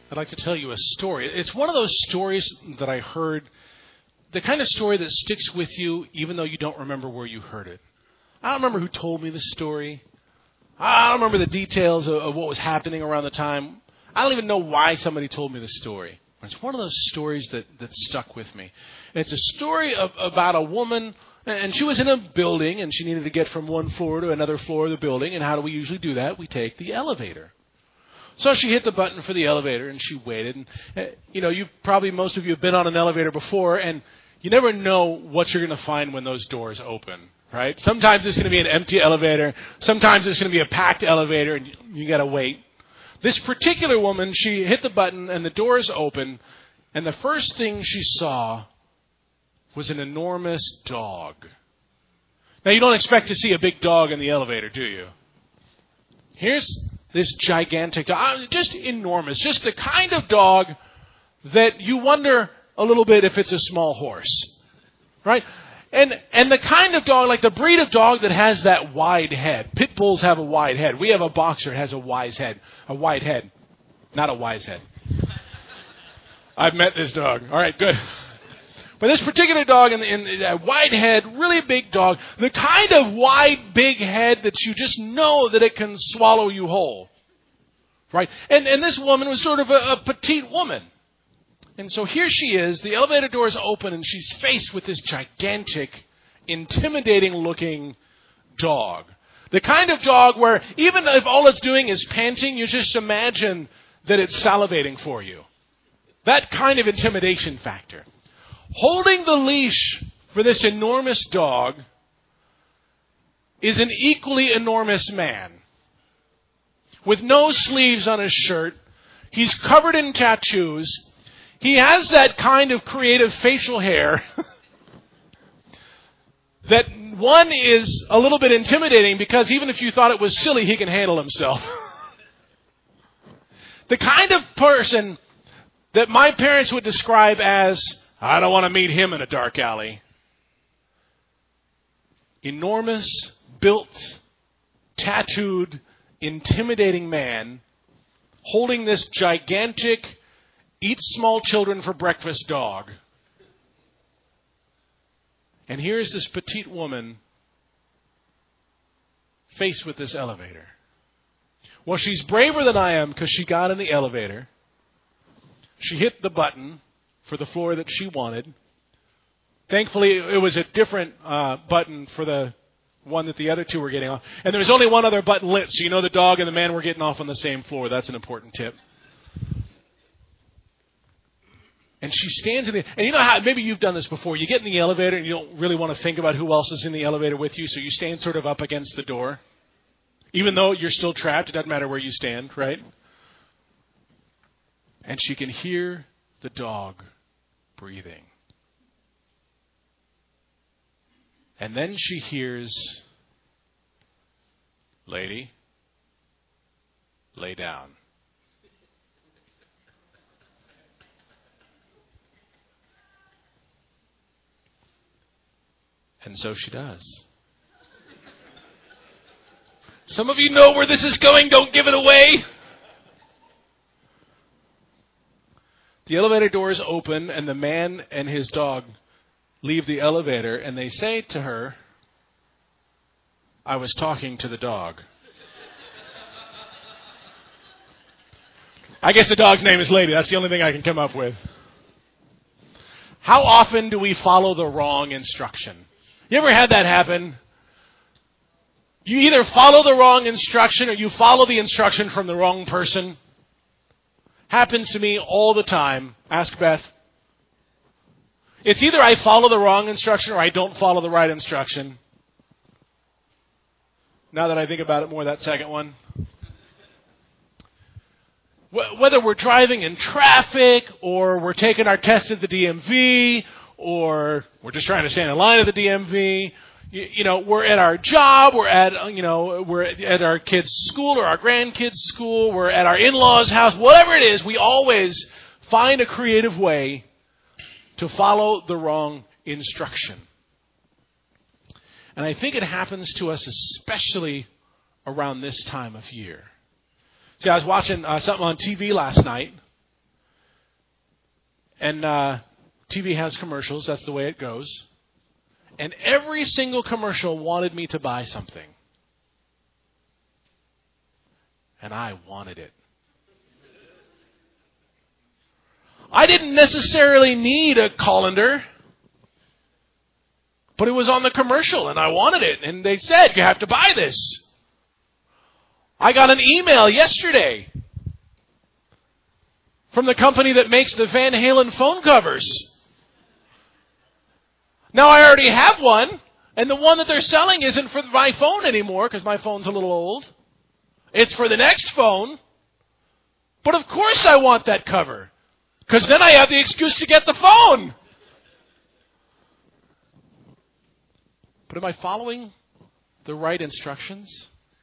I'd like to tell you a story. It's one of those stories that I heard, the kind of story that sticks with you even though you don't remember where you heard it. I don't remember who told me the story. I don't remember the details of what was happening around the time. I don't even know why somebody told me the story. It's one of those stories that stuck with me. And it's a story about a woman, and she was in a building, and she needed to get from one floor to another floor of the building. And how do we usually do that? We take the elevator. So she hit the button for the elevator, and she waited. And most of you have been on an elevator before, and you never know what you're going to find when those doors open, right? Sometimes it's going to be an empty elevator. Sometimes it's going to be a packed elevator, and you got to wait. This particular woman, she hit the button, and the doors open, and the first thing she saw was an enormous dog. Now, you don't expect to see a big dog in the elevator, do you? Here's this gigantic dog, just enormous, just the kind of dog that you wonder a little bit if it's a small horse, right? And the kind of dog, like the breed of dog that has that wide head. Pit bulls have a wide head. We have a boxer that has a wide head, not a wise head. I've met this dog. All right, good. But this particular dog in that wide head, really big dog, the kind of wide, big head that you just know that it can swallow you whole. Right? And this woman was sort of a petite woman. And so here she is, the elevator doors open, and she's faced with this gigantic, intimidating-looking dog. The kind of dog where even if all it's doing is panting, you just imagine that it's salivating for you. That kind of intimidation factor. Holding the leash for this enormous dog is an equally enormous man. With no sleeves on his shirt, he's covered in tattoos. He has that kind of creative facial hair that one is a little bit intimidating because even if you thought it was silly, he can handle himself. The kind of person that my parents would describe as, I don't want to meet him in a dark alley. Enormous, built, tattooed, intimidating man holding this gigantic, eat small children for breakfast dog. And here's this petite woman faced with this elevator. Well, she's braver than I am because she got in the elevator. She hit the button for the floor that she wanted. Thankfully, it was a different button for the one that the other two were getting off. And there was only one other button lit, so you know the dog and the man were getting off on the same floor. That's an important tip. And she stands in the... And you know how... Maybe you've done this before. You get in the elevator and you don't really want to think about who else is in the elevator with you, so you stand sort of up against the door. Even though you're still trapped, it doesn't matter where you stand, right? And she can hear the dog breathing. And then she hears, "Lady, lay down." And so she does. Some of you know where this is going. Don't give it away. The elevator doors open, and the man and his dog leave the elevator, and they say to her, "I was talking to the dog." I guess the dog's name is Lady. That's the only thing I can come up with. How often do we follow the wrong instruction? You ever had that happen? You either follow the wrong instruction or you follow the instruction from the wrong person. Happens to me all the time. Ask Beth. It's either I follow the wrong instruction or I don't follow the right instruction. Now that I think about it more, that second one. Whether we're driving in traffic or we're taking our test at the DMV or we're just trying to stand in line at the DMV, we're at our job, we're at our kids' school or our grandkids' school, we're at our in-laws' house, whatever it is, we always find a creative way to follow the wrong instruction. And I think it happens to us especially around this time of year. See, I was watching something on TV last night, And TV has commercials. That's the way it goes. And every single commercial wanted me to buy something. And I wanted it. I didn't necessarily need a colander, but it was on the commercial and I wanted it. And they said, you have to buy this. I got an email yesterday from the company that makes the Van Halen phone covers. Now I already have one, and the one that they're selling isn't for my phone anymore because my phone's a little old. It's for the next phone. But of course I want that cover, because then I have the excuse to get the phone. But am I following the right instructions?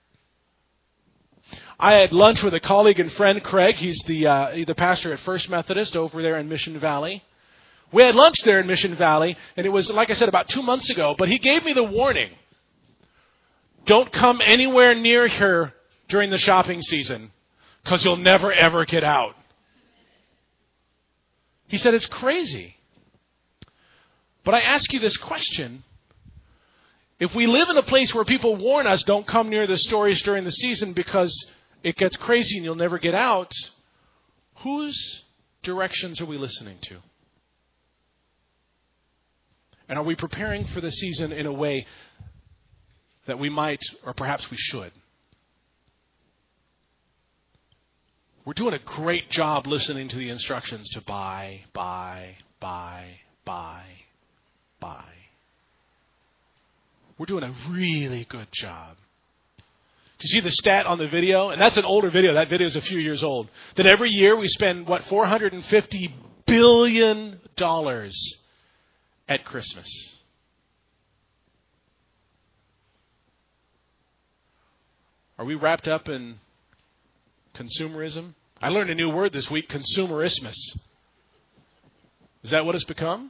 I had lunch with a colleague and friend, Craig. He's the pastor at First Methodist over there in Mission Valley. We had lunch there in Mission Valley, and it was, like I said, about 2 months ago. But he gave me the warning. Don't come anywhere near here during the shopping season, because you'll never, ever get out. He said, it's crazy. But I ask you this question. If we live in a place where people warn us, don't come near the stores during the season because it gets crazy and you'll never get out, whose directions are we listening to? And are we preparing for the season in a way that we might, or perhaps we should? We're doing a great job listening to the instructions to buy. We're doing a really good job. Do you see the stat on the video? And that's an older video. That video is a few years old. That every year we spend, $450 billion at Christmas. Are we wrapped up in consumerism? I learned a new word this week, consumerismus. Is that what it's become?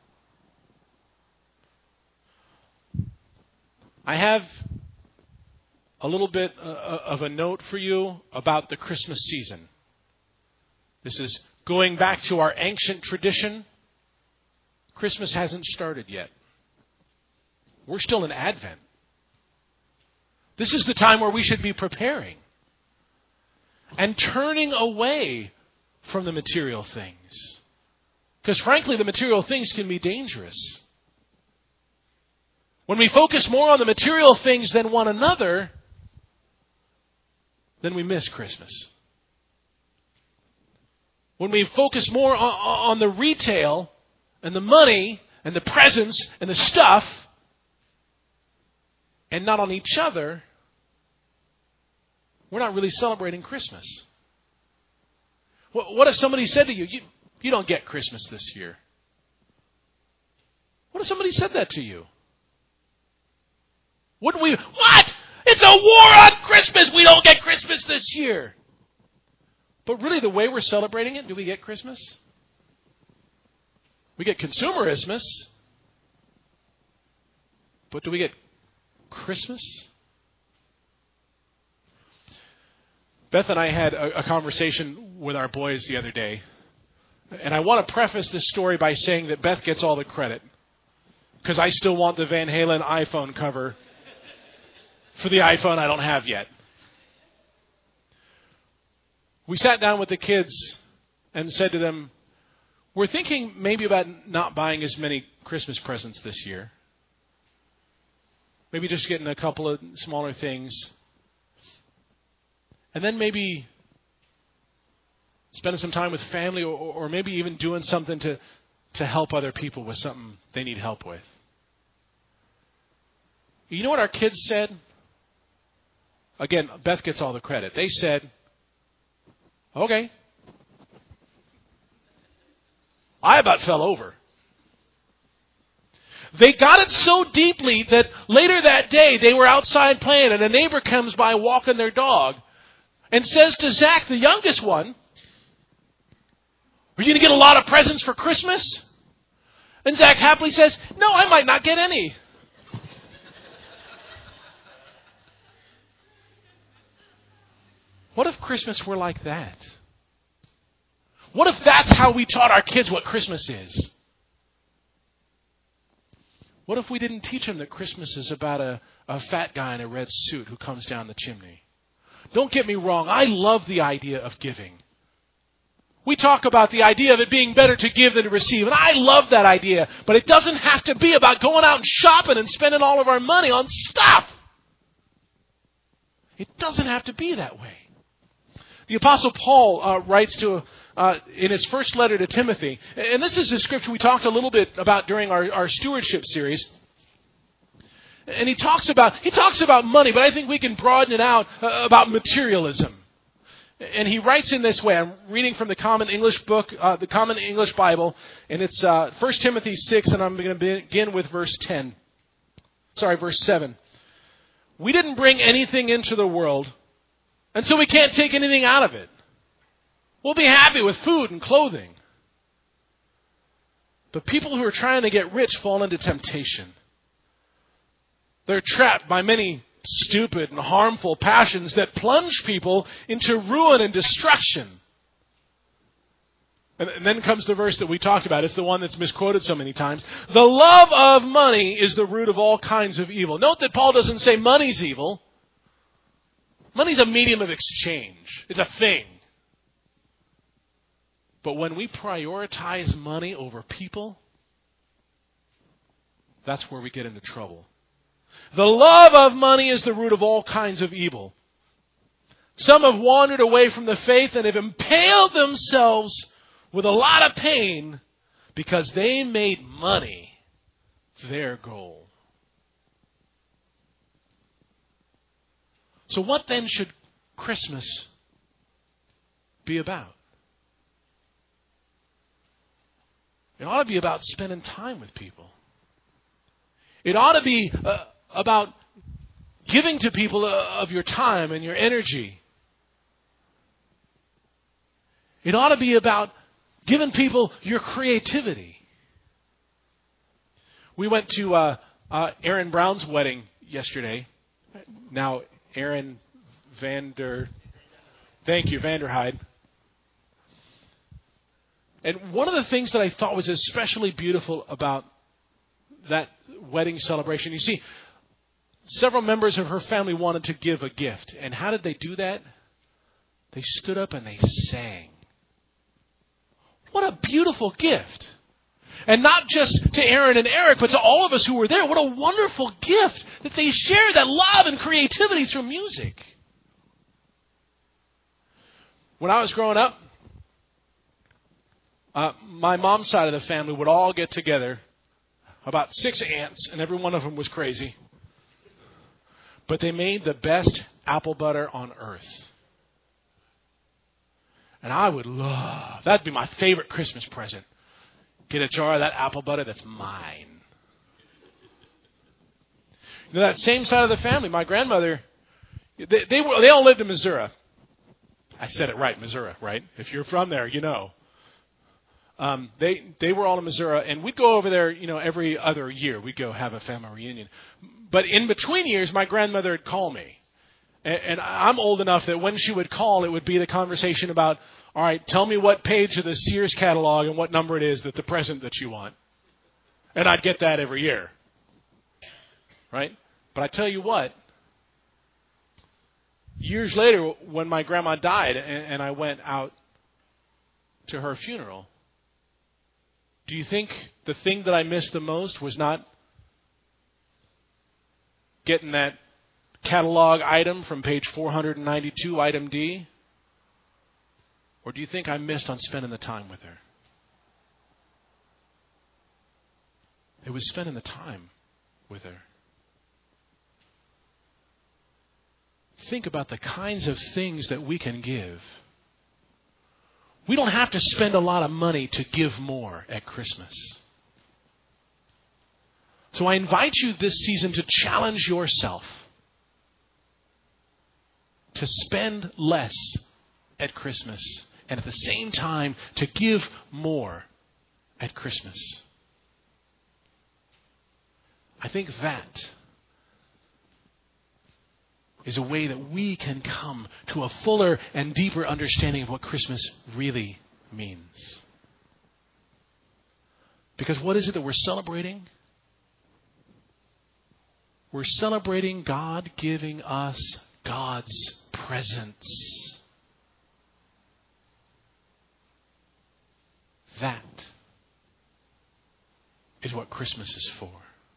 I have a little bit of a note for you about the Christmas season. This is going back to our ancient tradition. Christmas hasn't started yet. We're still in Advent. This is the time where we should be preparing and turning away from the material things. Because frankly, the material things can be dangerous. When we focus more on the material things than one another, then we miss Christmas. When we focus more on the retail and the money and the presents and the stuff and not on each other, we're not really celebrating Christmas. What if somebody said to you, you don't get Christmas this year? What if somebody said that to you? Wouldn't we? What? It's a war on Christmas. We don't get Christmas this year. But really, the way we're celebrating it, do we get Christmas? We get consumerismus. But do we get Christmas? Beth and I had a conversation with our boys the other day. And I want to preface this story by saying that Beth gets all the credit, because I still want the Van Halen iPhone cover for the iPhone I don't have yet. We sat down with the kids and said to them, we're thinking maybe about not buying as many Christmas presents this year. Maybe just getting a couple of smaller things. And then maybe spending some time with family, or maybe even doing something to help other people with something they need help with. You know what our kids said? Again, Beth gets all the credit. They said, okay. I about fell over. They got it so deeply that later that day they were outside playing and a neighbor comes by walking their dog and says to Zach, the youngest one, are you going to get a lot of presents for Christmas? And Zach happily says, no, I might not get any. What if Christmas were like that? What if that's how we taught our kids what Christmas is? What if we didn't teach them that Christmas is about a fat guy in a red suit who comes down the chimney? Don't get me wrong. I love the idea of giving. We talk about the idea of it being better to give than to receive, and I love that idea. But it doesn't have to be about going out and shopping and spending all of our money on stuff. It doesn't have to be that way. The Apostle Paul writes in his first letter to Timothy, and this is a scripture we talked a little bit about during our stewardship series. And he talks about money, but I think we can broaden it out about materialism. And he writes in this way. I'm reading from the Common English book, the Common English Bible, and it's 1 Timothy 6, and I'm going to begin with verse 7. We didn't bring anything into the world, and so we can't take anything out of it. We'll be happy with food and clothing. But people who are trying to get rich fall into temptation. They're trapped by many stupid and harmful passions that plunge people into ruin and destruction. And then comes the verse that we talked about. It's the one that's misquoted so many times. The love of money is the root of all kinds of evil. Note that Paul doesn't say money's evil. Money's a medium of exchange. It's a thing. But when we prioritize money over people, that's where we get into trouble. The love of money is the root of all kinds of evil. Some have wandered away from the faith and have impaled themselves with a lot of pain because they made money their goal. So what then should Christmas be about? It ought to be about spending time with people. It ought to be about giving to people of your time and your energy. It ought to be about giving people your creativity. We went to Aaron Brown's wedding yesterday. Now, Aaron Vanderhyde. And one of the things that I thought was especially beautiful about that wedding celebration, you see, several members of her family wanted to give a gift. And how did they do that? They stood up and they sang. What a beautiful gift. And not just to Aaron and Eric, but to all of us who were there. What a wonderful gift that they shared that love and creativity through music. When I was growing up, my mom's side of the family would all get together, about 6 aunts, and every one of them was crazy. But they made the best apple butter on earth. And I would love, that'd be my favorite Christmas present. Get a jar of that apple butter that's mine. You know, that same side of the family, my grandmother, they all lived in Missouri. I said it right, Missouri, right? If you're from there, you know. They were all in Missouri, and we'd go over there, every other year. We'd go have a family reunion. But in between years, my grandmother would call me. And I'm old enough that when she would call, it would be the conversation about, all right, tell me what page of the Sears catalog and what number it is that the present that you want. And I'd get that every year. Right? But I tell you what, years later, when my grandma died and I went out to her funeral, do you think the thing that I missed the most was not getting that catalog item from page 492, item D? Or do you think I missed on spending the time with her? It was spending the time with her. Think about the kinds of things that we can give. We don't have to spend a lot of money to give more at Christmas. So I invite you this season to challenge yourself to spend less at Christmas and at the same time to give more at Christmas. I think that is a way that we can come to a fuller and deeper understanding of what Christmas really means. Because what is it that we're celebrating? We're celebrating God giving us God's presence. That is what Christmas is for.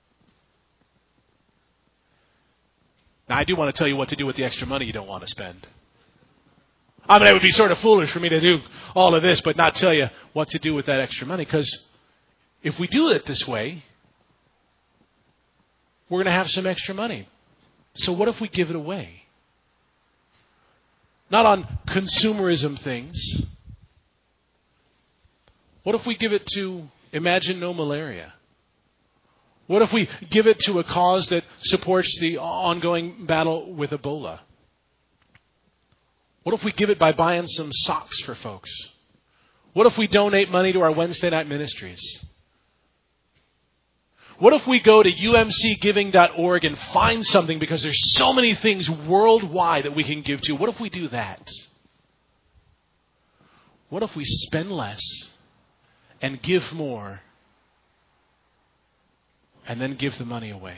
Now, I do want to tell you what to do with the extra money you don't want to spend. I mean, it would be sort of foolish for me to do all of this, but not tell you what to do with that extra money. Because if we do it this way, we're going to have some extra money. So what if we give it away? Not on consumerism things. What if we give it to Imagine No Malaria? What if we give it to a cause that supports the ongoing battle with Ebola? What if we give it by buying some socks for folks? What if we donate money to our Wednesday night ministries? What if we go to umcgiving.org and find something, because there's so many things worldwide that we can give to? What if we do that? What if we spend less and give more and then give the money away?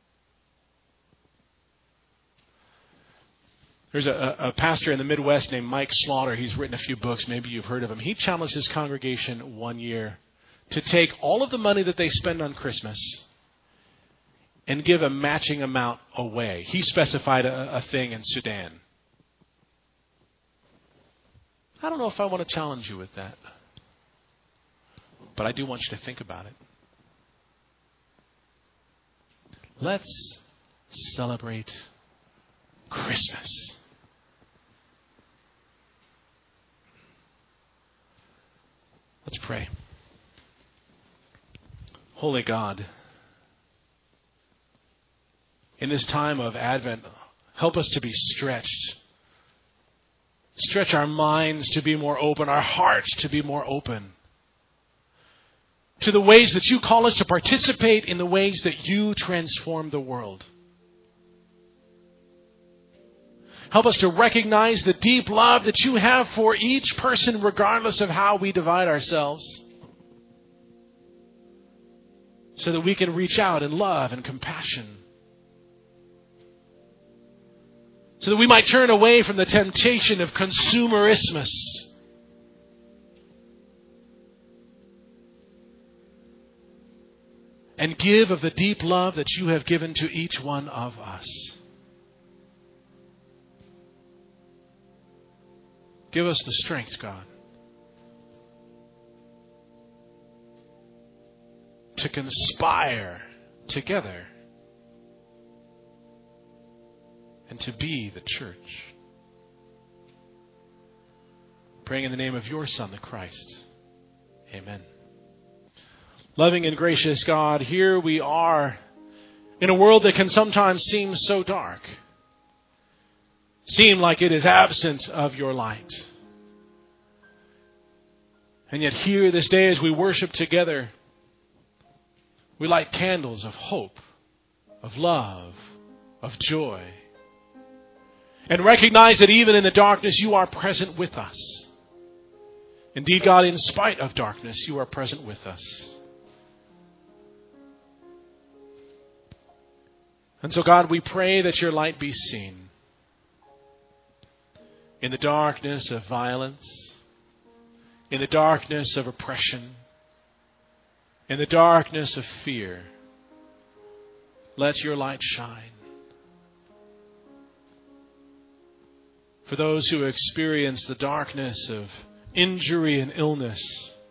There's a pastor in the Midwest named Mike Slaughter. He's written a few books. Maybe you've heard of him. He challenged his congregation one year to take all of the money that they spend on Christmas and give a matching amount away. He specified a thing in Sudan. I don't know if I want to challenge you with that, but I do want you to think about it. Let's celebrate Christmas. Let's pray. Holy God, in this time of Advent, help us to be stretched. Stretch our minds to be more open, our hearts to be more open to the ways that you call us to participate in the ways that you transform the world. Help us to recognize the deep love that you have for each person, regardless of how we divide ourselves, so that we can reach out in love and compassion, so that we might turn away from the temptation of consumerismus and give of the deep love that you have given to each one of us. Give us the strength, God, to conspire together and to be the church. Praying in the name of your Son, the Christ. Amen. Loving and gracious God, here we are in a world that can sometimes seem so dark, seem like it is absent of your light. And yet here this day as we worship together, we light candles of hope, of love, of joy, and recognize that even in the darkness you are present with us. Indeed, God, in spite of darkness, you are present with us. And so, God, we pray that your light be seen in the darkness of violence, in the darkness of oppression, in the darkness of fear. Let your light shine. For those who experience the darkness of injury and illness,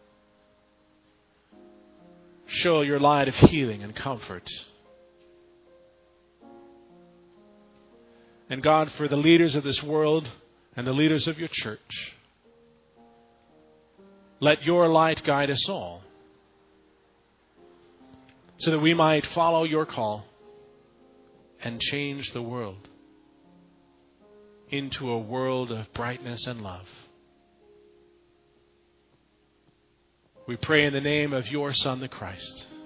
show your light of healing and comfort. And God, for the leaders of this world and the leaders of your church, let your light guide us all, so that we might follow your call and change the world into a world of brightness and love. We pray in the name of your Son, the Christ.